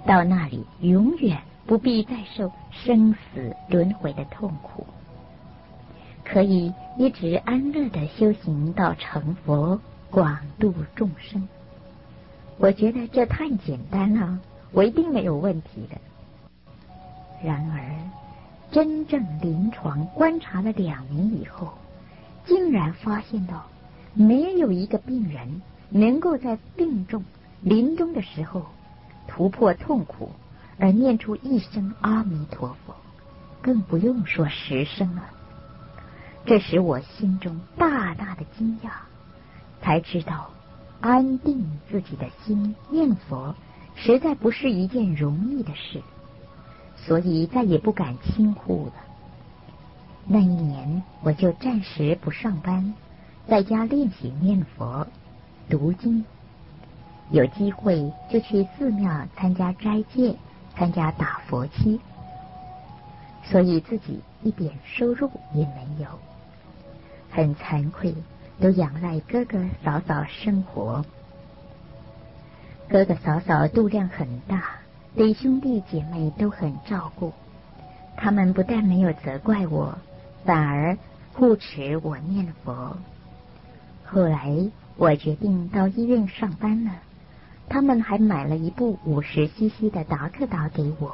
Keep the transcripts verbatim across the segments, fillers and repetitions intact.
到那里永远不必再受生死轮回的痛苦，可以一直安乐地修行到成佛，广度众生。我觉得这太简单了，我一定没有问题的。然而真正临床观察了两年以后，竟然发现到没有一个病人能够在病重临终的时候突破痛苦而念出一声阿弥陀佛，更不用说十声了。这使我心中大大的惊讶，才知道安定自己的心念佛实在不是一件容易的事，所以再也不敢轻忽了。那一年我就暂时不上班，在家练习念佛读经，有机会就去寺庙参加斋戒，参加打佛七，所以自己一点收入也没有，很惭愧，都仰赖哥哥嫂嫂生活。哥哥嫂嫂度量很大，对兄弟姐妹都很照顾，他们不但没有责怪我，反而护持我念佛。后来我决定到医院上班了，他们还买了一部五十 C C 的达克达给我。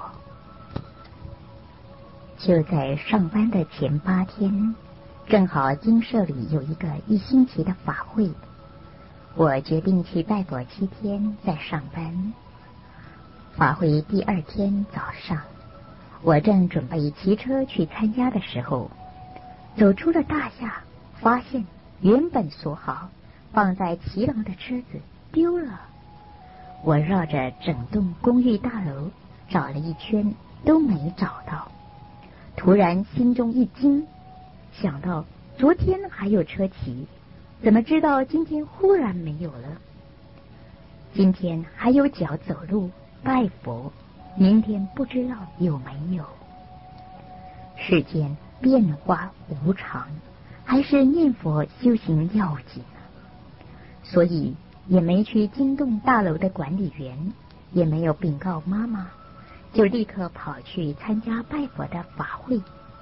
就在上班的前八天，正好精舍里有一个一星期的法会，我决定去拜佛七天再上班。法会第二天早上，我正准备骑车去参加的时候，走出了大厦，发现原本锁好放在骑楼的车子丢了。我绕着整栋公寓大楼找了一圈都没找到，突然心中一惊，想到昨天还有车骑，怎么知道今天忽然没有了？今天还有脚走路拜佛，明天不知道有没有。世间变化无常，还是念佛修行要紧啊。所以也没去惊动大楼的管理员，也没有禀告妈妈，就立刻跑去参加拜佛的法会。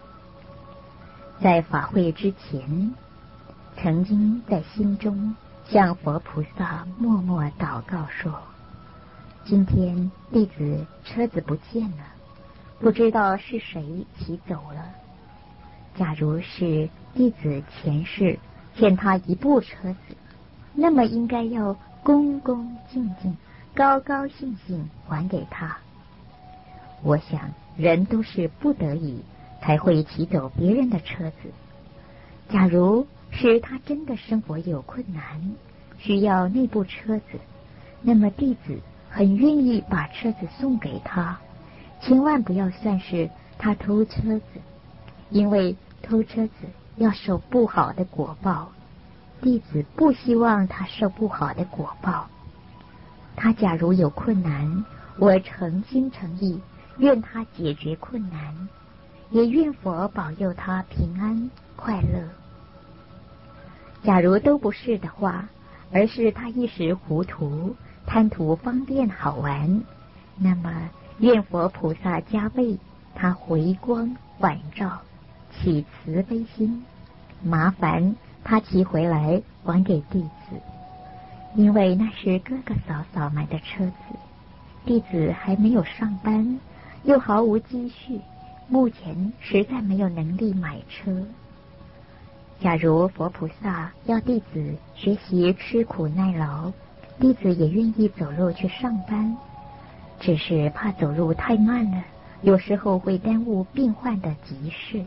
在法会之前，曾经在心中向佛菩萨默默祷告说，今天弟子车子不见了，不知道是谁骑走了。假如是弟子前世欠他一部车子，那么应该要恭恭敬敬、高高兴兴还给他。我想人都是不得已才会骑走别人的车子，假如是他真的生活有困难，需要那部车子，那么弟子很愿意把车子送给他，千万不要算是他偷车子，因为偷车子要受不好的果报，弟子不希望他受不好的果报。他假如有困难，我诚心诚意愿他解决困难，也愿佛保佑他平安快乐。假如都不是的话，而是他一时糊涂，贪图方便好玩，那么愿佛菩萨加倍他回光返照，起慈悲心，麻烦他骑回来还给弟子，因为那是哥哥嫂嫂买的车子，弟子还没有上班，又毫无积蓄，目前实在没有能力买车。假如佛菩萨要弟子学习吃苦耐劳，弟子也愿意走路去上班，只是怕走路太慢了，有时候会耽误病患的急事。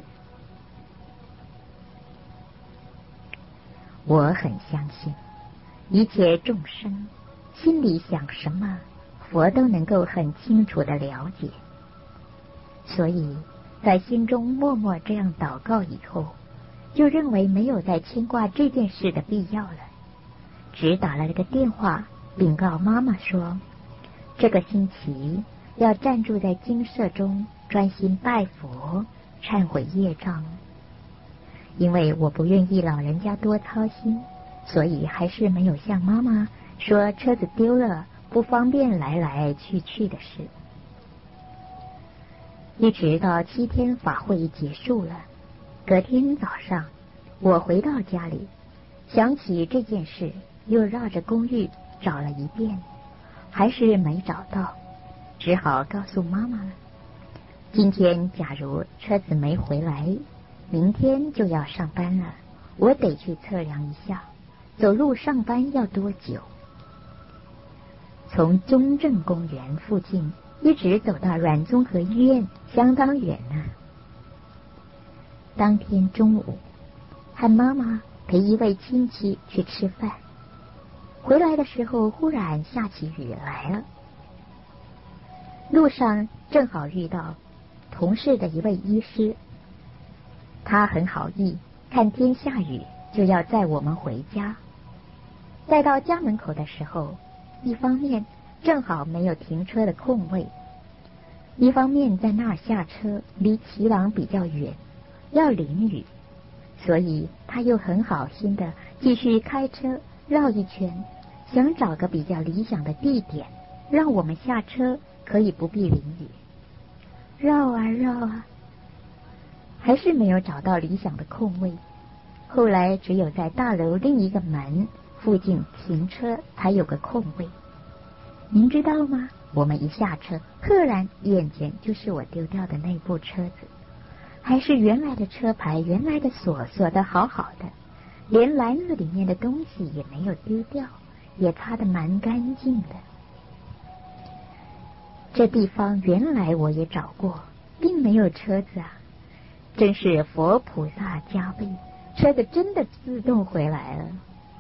我很相信一切众生心里想什么，佛都能够很清楚地了解，所以在心中默默这样祷告以后，就认为没有再牵挂这件事的必要了，只打了个电话禀告妈妈说，这个星期要暂住在精舍中专心拜佛忏悔业障。因为我不愿意老人家多操心，所以还是没有向妈妈说车子丢了不方便来来去去的事。 一直到七天法会结束了。隔天早上，我回到家里，想起这件事，又绕着公寓找了一遍，还是没找到，只好告诉妈妈了。今天假如车子没回来，明天就要上班了，我得去测量一下，走路上班要多久。从中正公园附近一直走到阮综合医院，相当远呢。当天中午，和妈妈陪一位亲戚去吃饭，回来的时候忽然下起雨来了。路上正好遇到同事的一位医师，他很好意，看天下雨就要载我们回家。载到家门口的时候，一方面正好没有停车的空位，一方面在那儿下车离骑廊比较远，要淋雨，所以他又很好心的继续开车绕一圈，想找个比较理想的地点，让我们下车可以不必淋雨。绕啊绕啊，还是没有找到理想的空位。后来只有在大楼另一个门附近停车才有个空位。您知道吗？我们一下车，赫然眼前就是我丢掉的那部车子，还是原来的车牌，原来的锁锁得好好的，连篮子里面的东西也没有丢掉，也擦得蛮干净的。这地方原来我也找过，并没有车子啊，真是佛菩萨加被，车子真的自动回来了。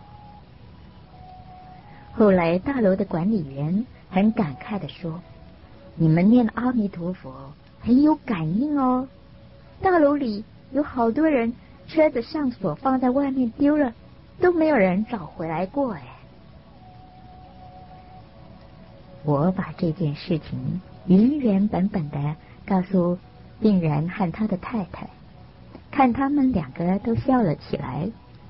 后来大楼的管理员很感慨地说，你们念阿弥陀佛很有感应哦，大楼里有好多人车子上锁放在外面丢了，都没有人找回来过哎。我把这件事情原原本本的告诉病人和他的太太，看他们两个都笑了起来。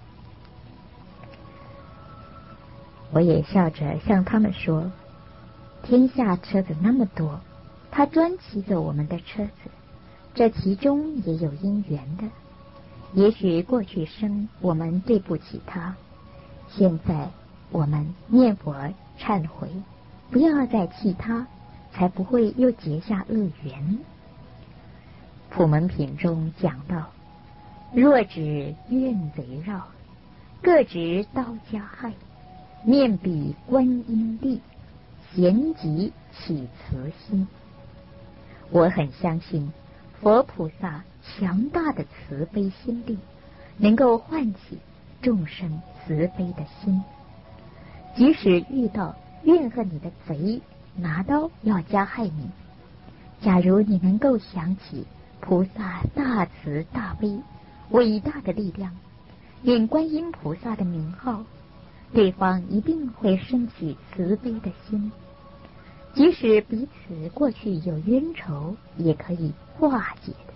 我也笑着向他们说，天下车子那么多，他专骑走我们的车子，这其中也有因缘的。也许过去生我们对不起他，现在我们念佛忏悔，不要再气他，才不会又结下恶缘。普门品中讲到，若指怨贼绕，各执刀加害，面比观音力，咸即起慈心。我很相信佛菩萨强大的慈悲心力，能够唤起众生慈悲的心。即使遇到怨恨你的贼拿刀要加害你，假如你能够想起菩萨大慈大悲伟大的力量，念观音菩萨的名号，对方一定会升起慈悲的心，即使彼此过去有冤仇，也可以化解的。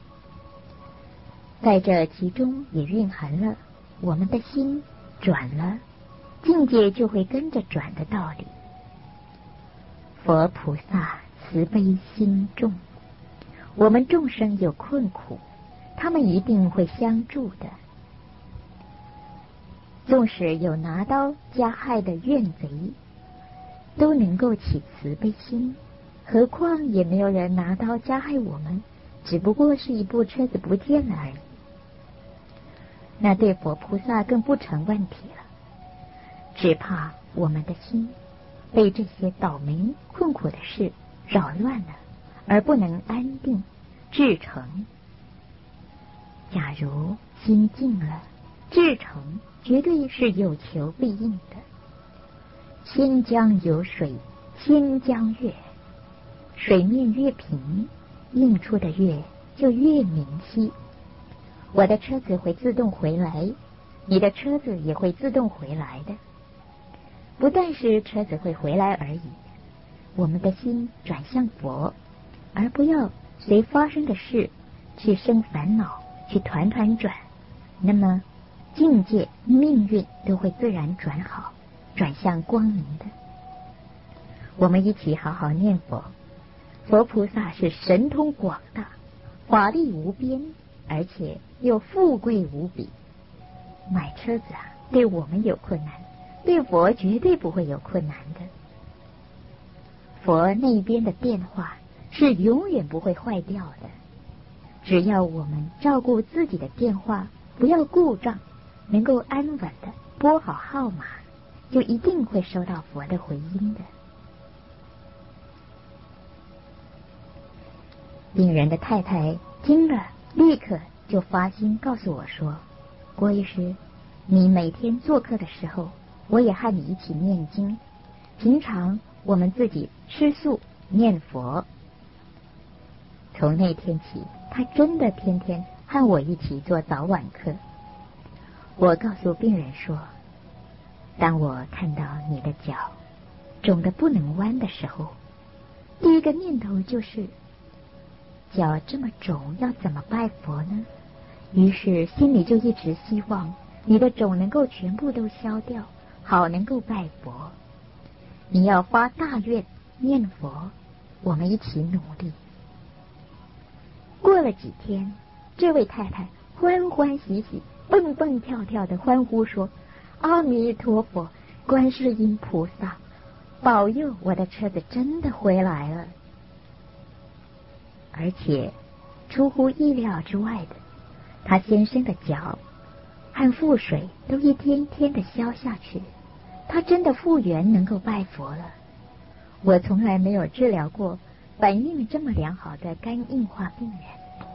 在这其中也蕴含了我们的心转了，境界就会跟着转的道理。佛菩萨慈悲心重，我们众生有困苦，他们一定会相助的。纵使有拿刀加害的怨贼，都能够起慈悲心，何况也没有人拿刀加害我们，只不过是一部车子不见了而已。那对佛菩萨更不成问题了，只怕我们的心被这些倒霉困苦的事扰乱了，而不能安定至诚。假如心静了，至诚绝对是有求必应的。千江有水千江月，水面越平，映出的月就越明晰。我的车子会自动回来，你的车子也会自动回来的。不但是车子会回来而已，我们的心转向佛，而不要随发生的事去生烦恼，去团团转，那么境界命运都会自然转好，转向光明的。我们一起好好念佛， 佛菩萨是神通广大，法力无边，而且又富贵无比。买车子啊，对我们有困难，对佛绝对不会有困难的。佛那边的电话是永远不会坏掉的，只要我们照顾自己的电话，不要故障，能够安稳的拨好号码，就一定会收到佛的回音的。病人的太太听了，立刻就发心告诉我说：郭医师，你每天做客的时候，我也和你一起念经，平常我们自己吃素念佛。从那天起，他真的天天和我一起做早晚课。我告诉病人说，当我看到你的脚肿得不能弯的时候，第一个念头就是脚这么肿要怎么拜佛呢？于是心里就一直希望你的肿能够全部都消掉，好能够拜佛。你要发大愿念佛，我们一起努力。过了几天，这位太太欢欢喜喜蹦蹦跳跳的欢呼说：阿弥陀佛，观世音菩萨保佑我的车子真的回来了。而且出乎意料之外的，他先生的脚和腹水都一天一天的消下去，他真的复原，能够拜佛了。我从来没有治疗过反应这么良好的肝硬化病人。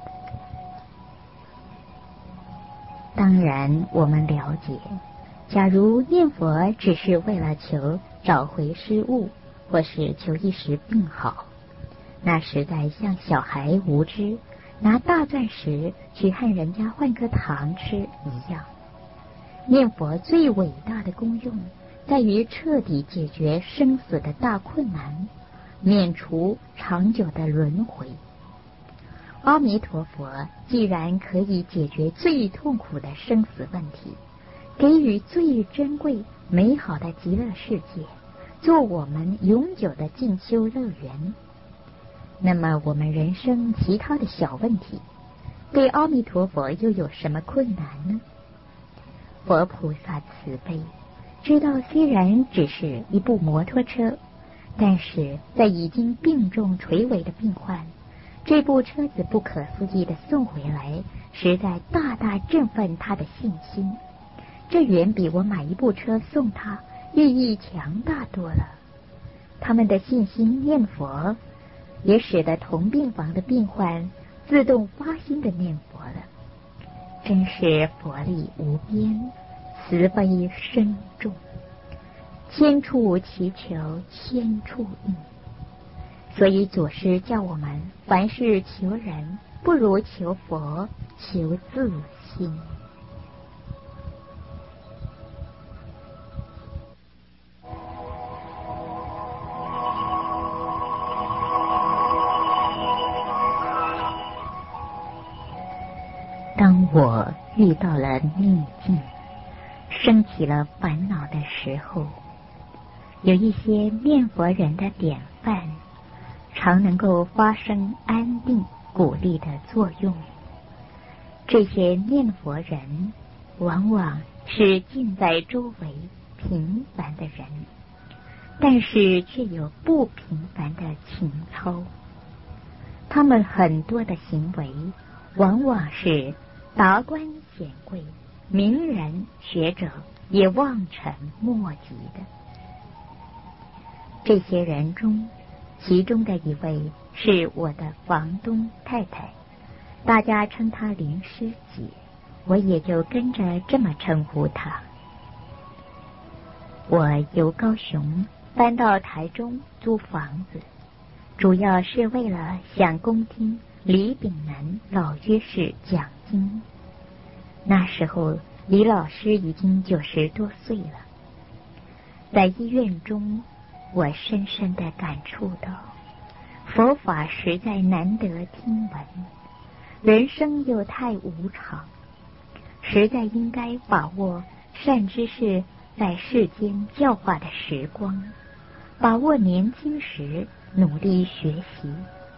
当然我们了解，假如念佛只是为了求找回失误，或是求一时病好，那实在像小孩无知拿大钻石去和人家换颗糖吃一样。念佛最伟大的功用在于彻底解决生死的大困难，免除长久的轮回。阿弥陀佛既然可以解决最痛苦的生死问题，给予最珍贵美好的极乐世界，做我们永久的进修乐园，那么我们人生其他的小问题，对阿弥陀佛又有什么困难呢？佛菩萨慈悲，知道虽然只是一部摩托车，但是在已经病重垂危的病患，这部车子不可思议的送回来，实在大大振奋他的信心。这远比我买一部车送他意义强大多了。他们的信心念佛，也使得同病房的病患自动发心的念佛了。真是佛力无边，慈悲深重，千处祈求千处应。所以祖师叫我们凡事求人，不如求佛，求自心。当我遇到了逆境，升起了烦恼的时候，有一些念佛人的典范，常能够发生安定鼓励的作用。这些念佛人往往是近在周围平凡的人，但是却有不平凡的情操。他们很多的行为往往是达官显贵、名人学者也望尘莫及的。这些人中，其中的一位是我的房东太太，大家称她林师姐，我也就跟着这么称呼她。我由高雄搬到台中租房子，主要是为了想恭听李炳南老居士讲经。那时候李老师已经九十多岁了。在医院中，我深深地感触到佛法实在难得听闻，人生又太无常，实在应该把握善知识在世间教化的时光，把握年轻时努力学习，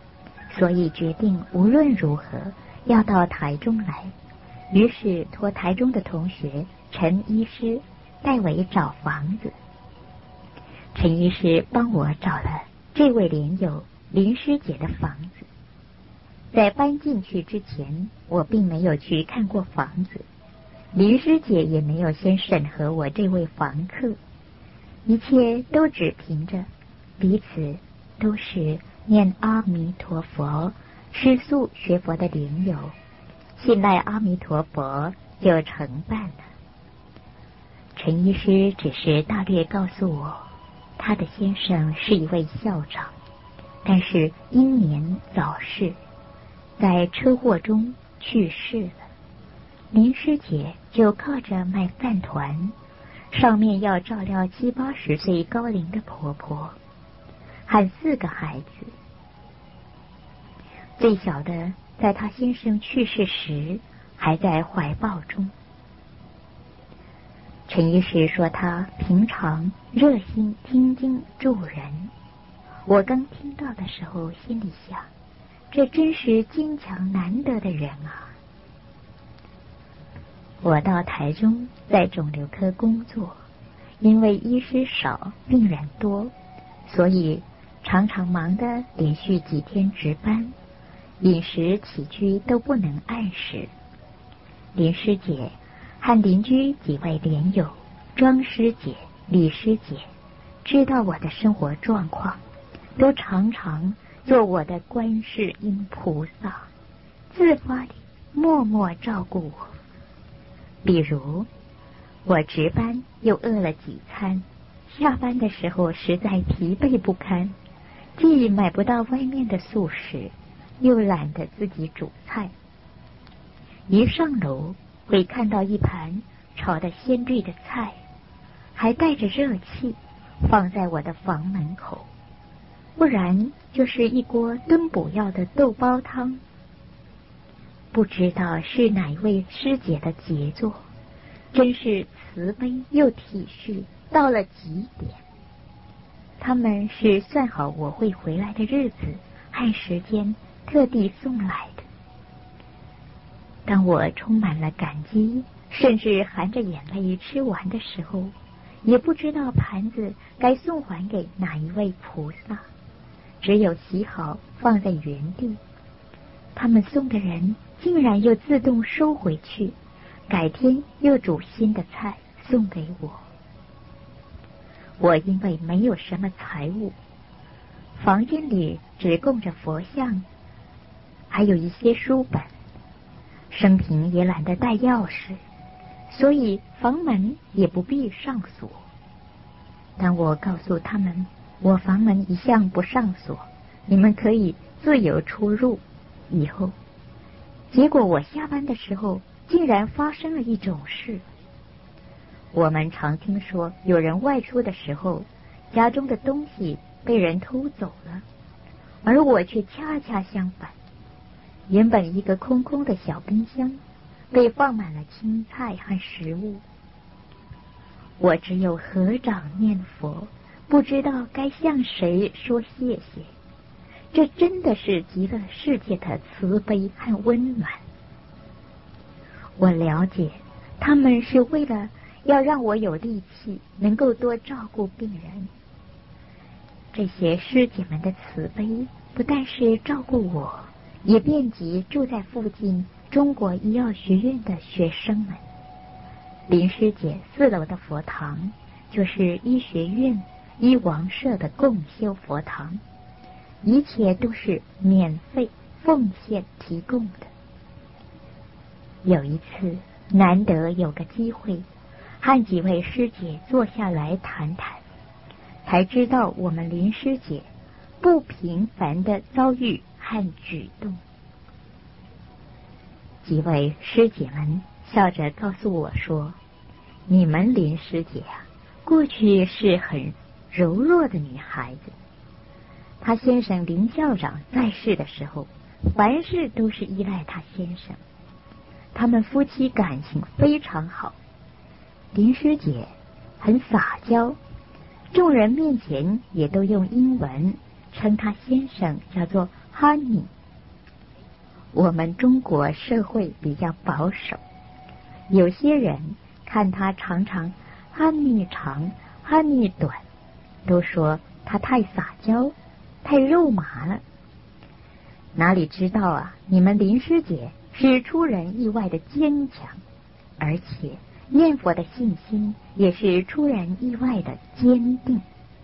所以决定无论如何要到台中来。于是托台中的同学陈医师代为找房子。陈医师帮我找了这位莲友林师姐的房子。在搬进去之前，我并没有去看过房子，林师姐也没有先审核我这位房客，一切都只凭着彼此都是念阿弥陀佛、吃素学佛的莲友，信赖阿弥陀佛就承办了。陈医师只是大略告诉我，他的先生是一位校长，但是英年早逝，在车祸中去世了。林师姐就靠着卖饭团，上面要照料七八十岁高龄的婆婆，和四个孩子。最小的在她先生去世时还在怀抱中。陈医师说他平常热心听经助人，我刚听到的时候心里想，这真是坚强难得的人啊。我到台中在肿瘤科工作，因为医师少病人多，所以常常忙得连续几天值班，饮食起居都不能按时。林师姐和邻居几位莲友庄师姐、李师姐知道我的生活状况，都常常做我的观世音菩萨，自发地默默照顾我。比如我值班又饿了几餐，下班的时候实在疲惫不堪，既买不到外面的素食，又懒得自己煮菜。一上楼会看到一盘炒得鲜绿的菜，还带着热气，放在我的房门口，不然就是一锅炖补药的豆包汤。不知道是哪一位师姐的杰作，真是慈悲又体恤到了极点。他们是算好我会回来的日子和时间，特地送来的。当我充满了感激，甚至含着眼泪吃完的时候，也不知道盘子该送还给哪一位菩萨，只有洗好放在原地。他们送的人竟然又自动收回去，改天又煮新的菜送给我。我因为没有什么财物，房间里只供着佛像，还有一些书本，生平也懒得带钥匙，所以房门也不必上锁。当我告诉他们我房门一向不上锁，你们可以自由出入以后，结果我下班的时候竟然发生了一种事。我们常听说有人外出的时候，家中的东西被人偷走了，而我却恰恰相反。原本一个空空的小冰箱被放满了青菜和食物，我只有合掌念佛，不知道该向谁说谢谢。这真的是极乐世界的慈悲和温暖。我了解他们是为了要让我有力气能够多照顾病人。这些师姐们的慈悲不但是照顾我，也遍及住在附近中国医药学院的学生们。林师姐四楼的佛堂就是医学院医王社的共修佛堂，一切都是免费奉献提供的。有一次难得有个机会和几位师姐坐下来谈谈，才知道我们林师姐不平凡的遭遇和举动。几位师姐们笑着告诉我说，你们林师姐啊，过去是很柔弱的女孩子，她先生林校长在世的时候，凡事都是依赖他先生，他们夫妻感情非常好。林师姐很撒娇，众人面前也都用英文称她先生叫做 Honey 我们中国社会比较保守，有些人看他常常哈密长哈密短，都说他太撒娇太肉麻了。哪里知道啊，你们林师姐是出人意外的坚强，而且念佛的信心也是出人意外的坚定。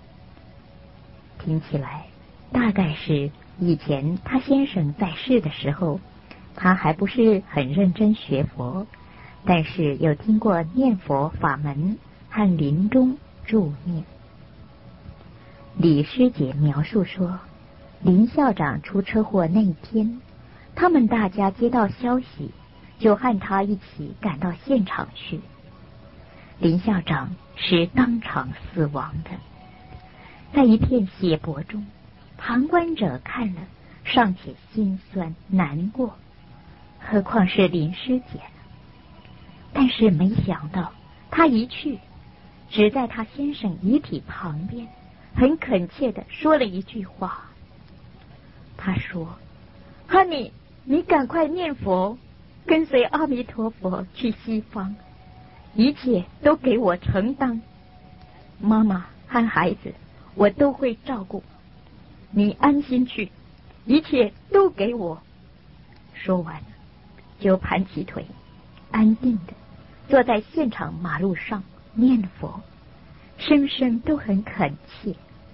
听起来大概是以前他先生在世的时候，他还不是很认真学佛，但是有听过念佛法门和临终助念。李师姐描述说，林校长出车祸那一天，他们大家接到消息，就和他一起赶到现场去。林校长是当场死亡的，在一片血泊中，旁观者看了尚且心酸难过，何况是林师姐呢？但是没想到他一去，只在他先生遗体旁边很恳切地说了一句话。他说：哈尼，你赶快念佛，跟随阿弥陀佛去西方，一切都给我承担，妈妈和孩子我都会照顾，你安心去，一切都给我。说完就盘起腿，安定的坐在现场马路上念佛，声声都很恳切。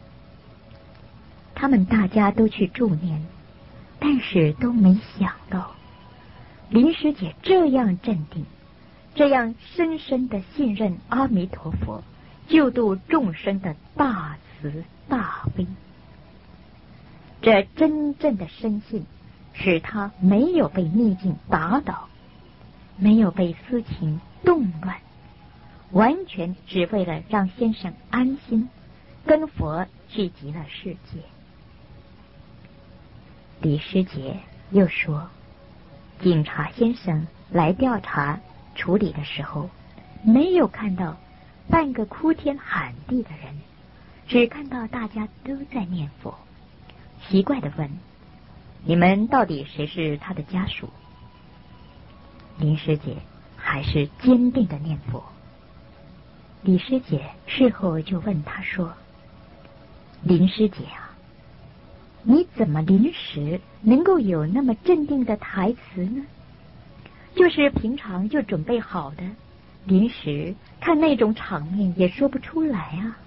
他们大家都去助念，但是都没想到林师姐这样镇定，这样深深的信任阿弥陀佛救度众生的大慈大悲。这真正的深信使他没有被逆境打倒，没有被私情动乱，完全只为了让先生安心，跟佛去极乐世界。李师姐又说，警察先生来调查处理的时候，没有看到半个哭天喊地的人，只看到大家都在念佛。奇怪地问，你们到底谁是他的家属？林师姐还是坚定地念佛。李师姐事后就问他说，林师姐啊，你怎么临时能够有那么镇定的台词呢？就是平常就准备好的，临时看那种场面也说不出来啊。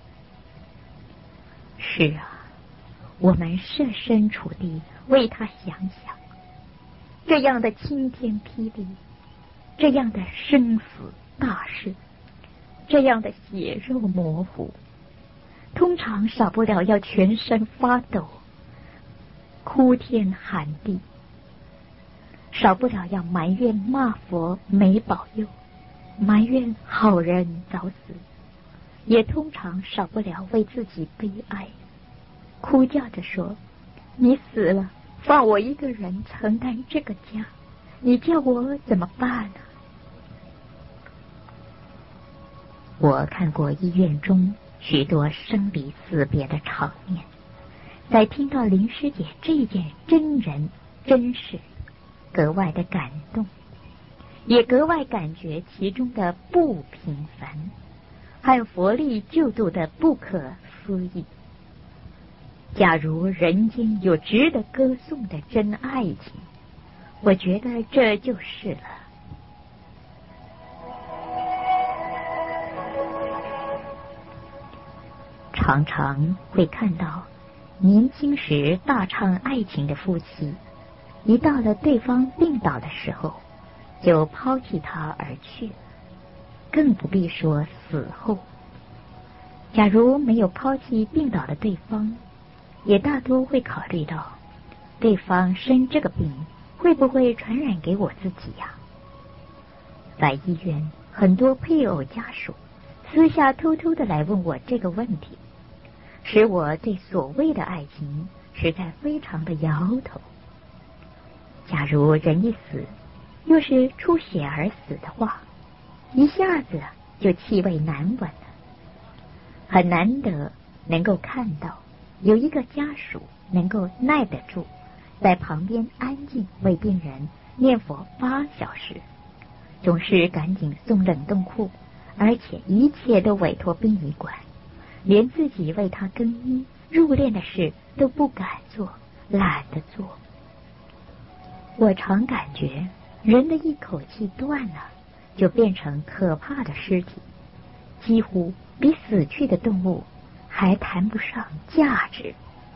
是啊，我们设身处地为他想想，这样的晴天霹雳，这样的生死大事，这样的血肉模糊，通常少不了要全身发抖，哭天喊地，少不了要埋怨骂佛没保佑，埋怨好人早死，也通常少不了为自己悲哀，哭叫着说，你死了，放我一个人承担这个家，你叫我怎么办呢？我看过医院中许多生离死别的场面，在听到林师姐这件真人真事，格外的感动，也格外感觉其中的不平凡，和佛力救度的不可思议。假如人间有值得歌颂的真爱情，我觉得这就是了。常常会看到年轻时大唱爱情的夫妻，一到了对方病倒的时候，就抛弃他而去，更不必说死后。假如没有抛弃病倒的对方，也大多会考虑到对方生这个病会不会传染给我自己呀？在医院，很多配偶家属私下偷偷的来问我这个问题，使我对所谓的爱情实在非常的摇头。假如人一死，又是出血而死的话，一下子就气味难闻了。很难得能够看到有一个家属能够耐得住， 在旁边安静为病人念佛八小时，总是赶紧送冷冻库，而且一切都委托殡仪馆，连自己为他更衣入殓的事都不敢做，懒得做。我常感觉人的一口气断了，就变成可怕的尸体，几乎比死去的动物还谈不上价值。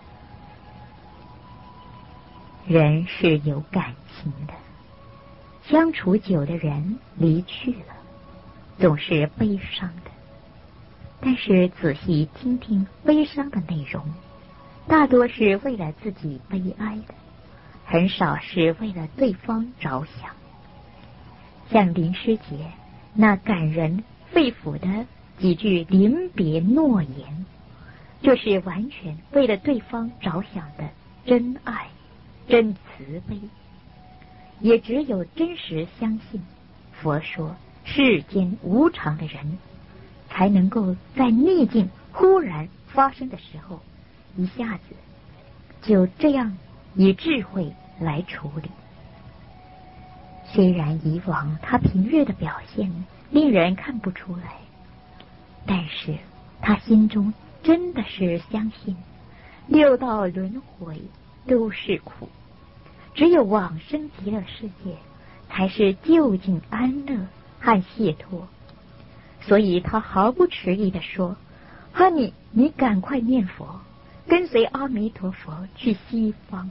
人是有感情的，相处久的人离去了，总是悲伤的。但是仔细听听悲伤的内容，大多是为了自己悲哀的，很少是为了对方着想。像林师杰那感人肺腑的几句临别诺言，就是完全为了对方着想的真爱、真慈悲。也只有真实相信佛说世间无常的人，才能够在逆境忽然发生的时候，一下子就这样以智慧来处理。虽然以往他平日的表现令人看不出来，但是他心中真的是相信六道轮回都是苦，只有往生极乐世界才是究竟安乐和解脱。所以他毫不迟疑地说：哈尼，你赶快念佛，跟随阿弥陀佛去西方。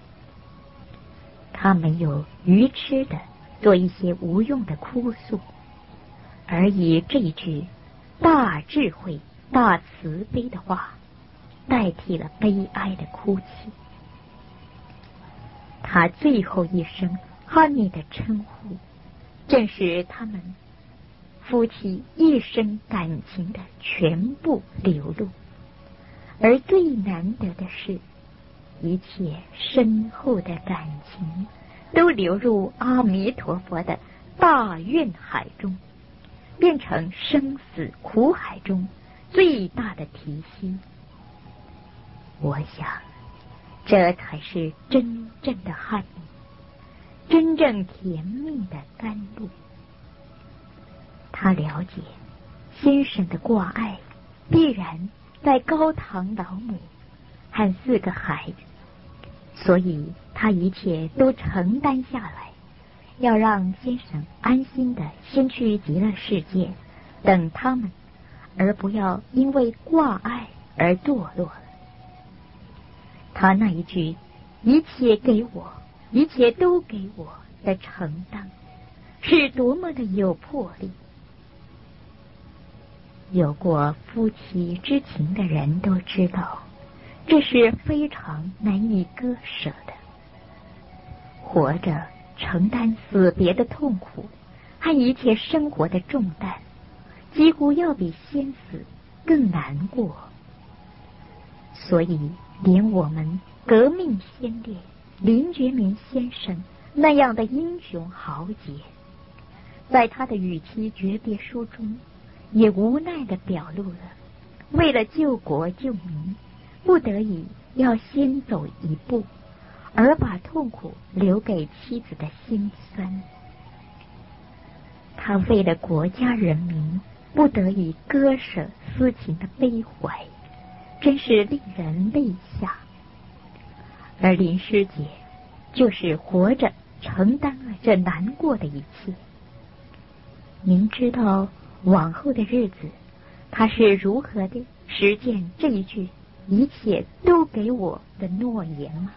他没有愚痴的做一些无用的哭诉，而以这一句大智慧大慈悲的话代替了悲哀的哭泣。他最后一声哈尼的称呼，正是他们夫妻一生感情的全部流露。而最难得的是，一切深厚的感情都流入阿弥陀佛的大愿海中，变成生死苦海中最大的提息。我想这才是真正的哈尼，真正甜蜜的甘露。他了解先生的挂碍必然在高堂老母和四个孩子，所以他一切都承担下来，要让先生安心的先去极乐世界等他们，而不要因为挂碍而堕落了。他那一句一切给我，一切都给我的承担，是多么的有魄力。有过夫妻之情的人都知道，这是非常难以割舍的。活着承担死别的痛苦和一切生活的重担，几乎要比先死更难过。所以连我们革命先烈林觉民先生那样的英雄豪杰，在他的与妻诀别书中也无奈地表露了为了救国救民，不得已要先走一步，而把痛苦留给妻子的心酸。他为了国家人民不得已割舍私情的悲怀，真是令人泪下。而林师姐就是活着承担了这难过的一切。您知道往后的日子他是如何的实践这一句一切都给我的诺言吗？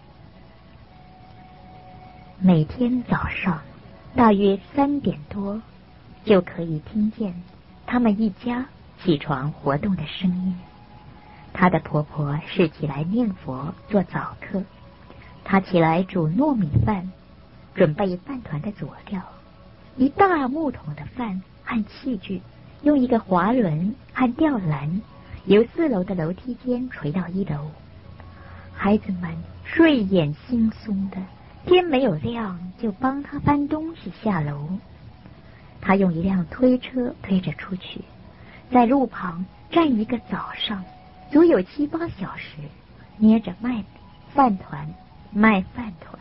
每天早上大约三点多就可以听见他们一家起床活动的声音。她的婆婆是起来念佛做早课，她起来煮糯米饭，准备饭团的佐料，一大木桶的饭和器具，用一个滑轮和吊篮由四楼的楼梯间垂到一楼。孩子们睡眼惺忪的，天没有亮就帮他搬东西下楼。他用一辆推车推着出去，在路旁站一个早上，足有七八小时，捏着麦饭团卖饭团。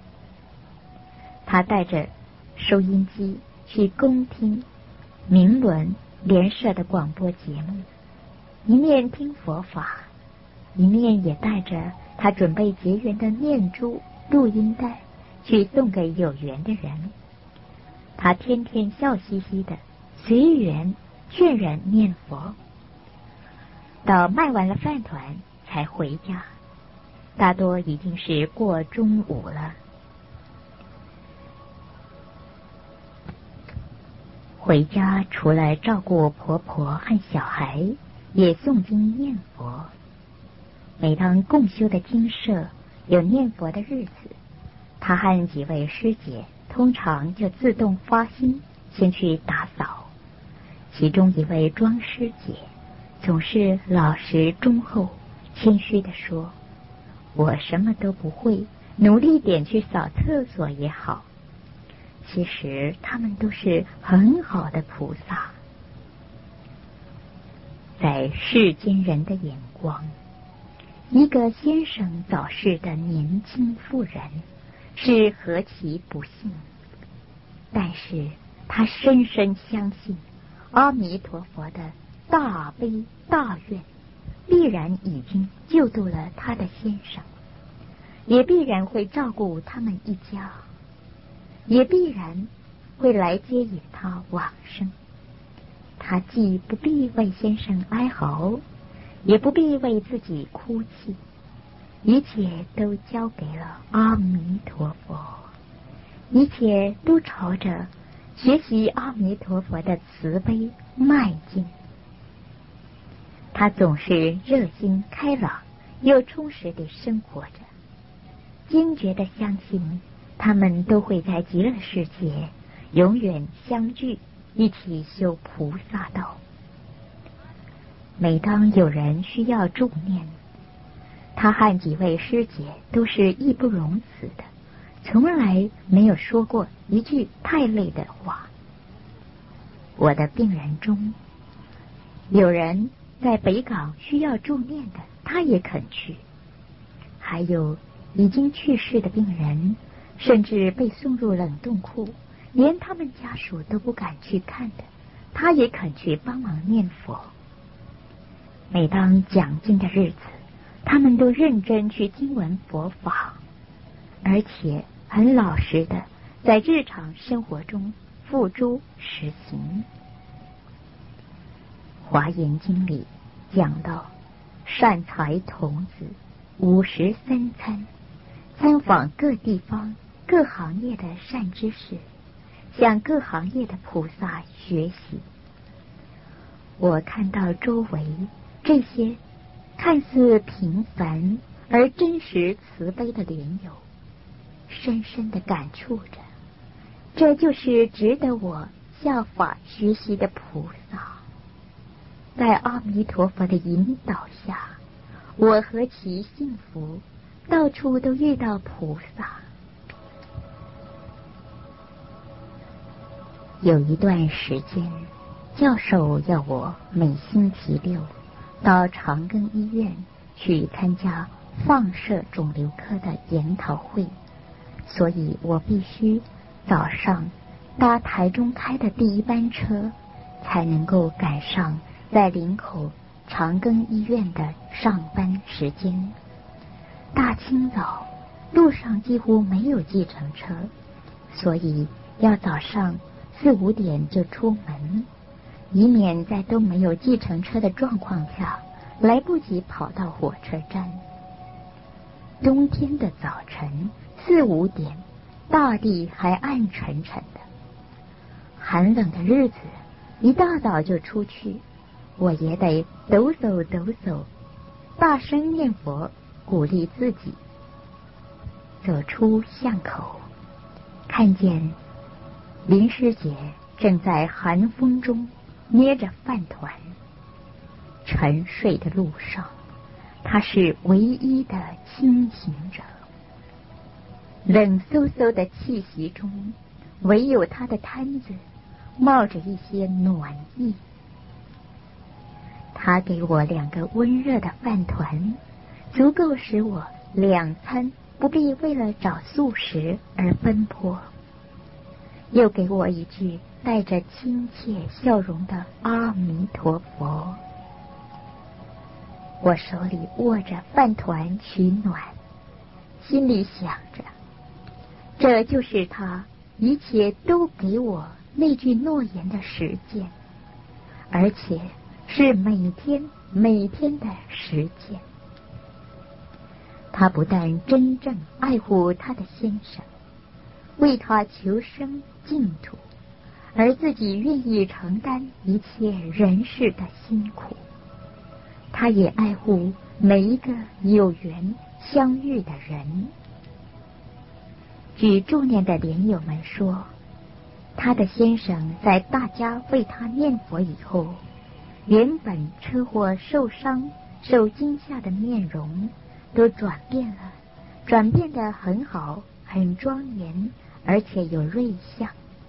他带着收音机去恭听明伦联社的广播节目，一面听佛法，一面也带着他准备结缘的念珠录音带去送给有缘的人。他天天笑嘻嘻的随缘劝人念佛，到卖完了饭团才回家，大多已经是过中午了。回家除了照顾婆婆和小孩，也诵经念佛。每当共修的精舍有念佛的日子，他和几位师姐通常就自动发心先去打扫。其中一位庄师姐总是老实忠厚，谦虚地说：“我什么都不会，努力点去扫厕所也好。”其实他们都是很好的菩萨。在世间人的眼光，一个先生早逝的年轻妇人是何其不幸，但是他深深相信阿弥陀佛的大悲大愿必然已经救度了他的先生，也必然会照顾他们一家，也必然会来接引他往生。他既不必为先生哀嚎，也不必为自己哭泣，一切都交给了阿弥陀佛，一切都朝着学习阿弥陀佛的慈悲迈进。他总是热心开朗又充实地生活着，坚决地相信他们都会在极乐世界永远相聚，一起修菩萨道。每当有人需要助念，他和几位师姐都是义不容辞的，从来没有说过一句太累的话。我的病人中，有人在北港需要助念的，他也肯去；还有已经去世的病人，甚至被送入冷冻库，连他们家属都不敢去看的，他也肯去帮忙念佛。每当讲经的日子，他们都认真去听闻佛法，而且很老实的在日常生活中付诸实行。华严经里讲到，善财童子五十三参，参访各地方各行业的善知识，向各行业的菩萨学习。我看到周围这些看似平凡而真实慈悲的莲友，深深地感触着，这就是值得我效法学习的菩萨。在阿弥陀佛的引导下，我何其幸福，到处都遇到菩萨。有一段时间，教授要我每星期六到长庚医院去参加放射肿瘤科的研讨会，所以我必须早上搭台中开的第一班车，才能够赶上在林口长庚医院的上班时间。大清早，路上几乎没有计程车，所以要早上四五点就出门，以免在都没有计程车的状况下来不及跑到火车站。冬天的早晨四五点，大地还暗沉沉的。寒冷的日子，一大早就出去，我也得抖擞抖擞，大声念佛，鼓励自己。走出巷口，看见林师姐正在寒风中捏着饭团。沉睡的路上，她是唯一的清醒者。冷飕飕的气息中，唯有她的摊子冒着一些暖意。他给我两个温热的饭团，足够使我两餐不必为了找素食而奔波。又给我一句带着亲切笑容的阿弥陀佛。我手里握着饭团取暖，心里想着，这就是他一切都给我那句诺言的实践，而且是每天每天的实践。他不但真正爱护他的先生，为他求生净土，而自己愿意承担一切人世的辛苦。他也爱护每一个有缘相遇的人。据助念的莲友们说，他的先生在大家为他念佛以后，原本车祸受伤受惊吓的面容都转变了，转变得很好，很庄严，而且有瑞相。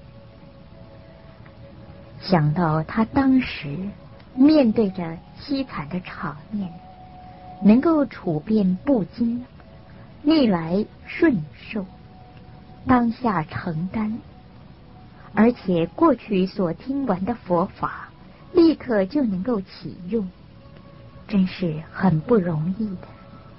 想到他当时面对着凄惨的场面，能够处变不惊，逆来顺受，当下承担，而且过去所听闻的佛法立刻就能够启用，真是很不容易的。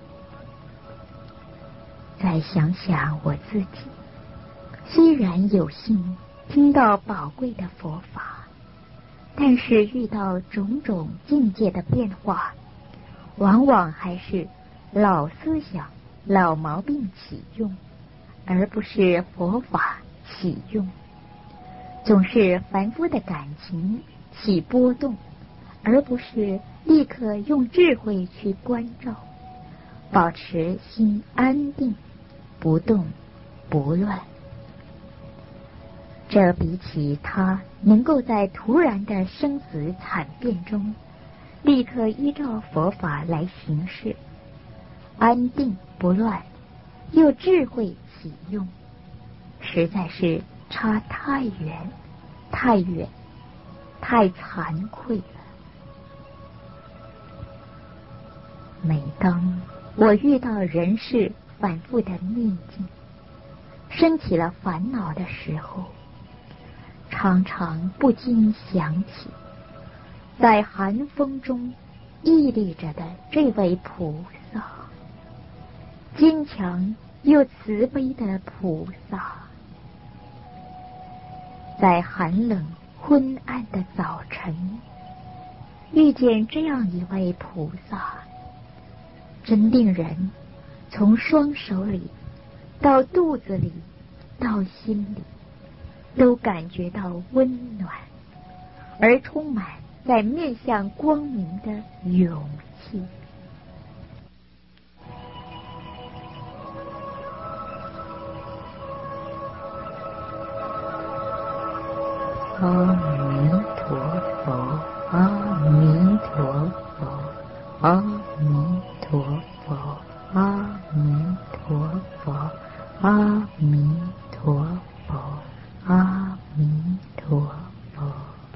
再想想我自己，虽然有幸听到宝贵的佛法，但是遇到种种境界的变化，往往还是老思想、老毛病启用，而不是佛法启用。总是凡夫的感情起波动，而不是立刻用智慧去关照，保持心安定，不动不乱。这比起他能够在突然的生死惨变中立刻依照佛法来行事，安定不乱，又智慧启用，实在是差太远太远，太惭愧了。每当我遇到人世反复的逆境，升起了烦恼的时候，常常不禁想起在寒风中屹立着的这位菩萨，坚强又慈悲的菩萨。在寒冷昏暗的早晨遇见这样一位菩萨，真令人从双手里到肚子里到心里都感觉到温暖，而充满在面向光明的勇气。阿弥陀佛，阿弥陀佛，阿弥陀佛，阿弥陀佛，阿弥陀佛，阿弥陀佛。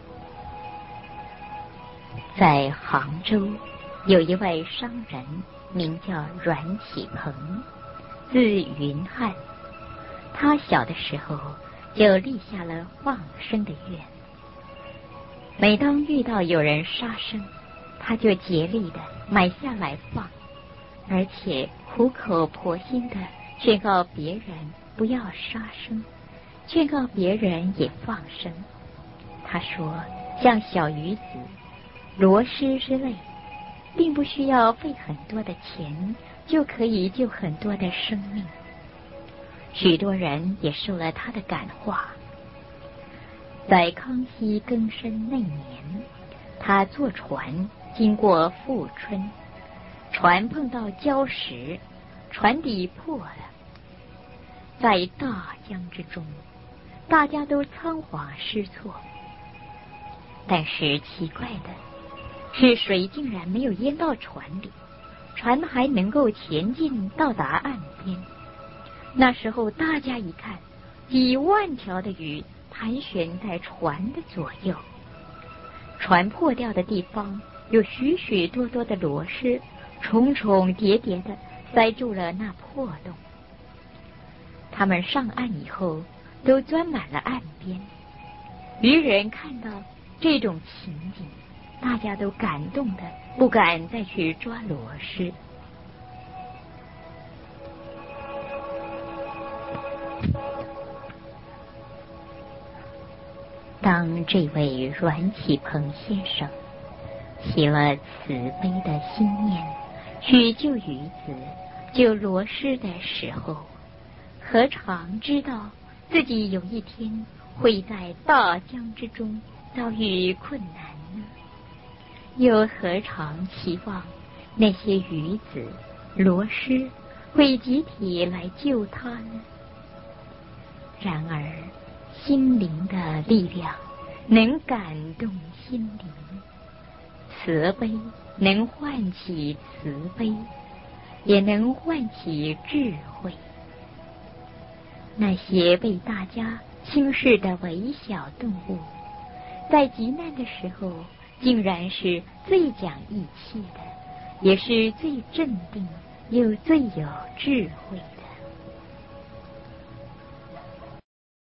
在杭州有一位商人，名叫阮启鹏，字云汉。他小的时候就立下了放生的愿，每当遇到有人杀生，他就竭力的买下来放，而且苦口婆心的劝告别人不要杀生，劝告别人也放生。他说，像小鱼子、螺蛳之类，并不需要费很多的钱就可以救很多的生命。许多人也受了他的感化。在康熙庚申那年，他坐船经过富春，船碰到礁石，船底破了。在大江之中，大家都仓皇失措，但是奇怪的是，水竟然没有淹到船里，船还能够前进到达岸边。那时候大家一看，几万条的鱼盘旋在船的左右，船破掉的地方有许许多多的螺丝，重重叠叠的塞住了那破洞。 他们上岸以后，都钻满了岸边。渔人看到这种情景，大家都感动的不敢再去抓螺蛳。当这位阮启鹏先生起了慈悲的心念，去救鱼子、救螺蛳的时候，何尝知道自己有一天会在大江之中遭遇困难呢？又何尝期望那些鱼子、螺蛳会集体来救他呢？然而心灵的力量能感动心灵，慈悲能唤起慈悲，也能唤起智慧。那些被大家轻视的微小动物，在急难的时候竟然是最讲义气的，也是最镇定又最有智慧的。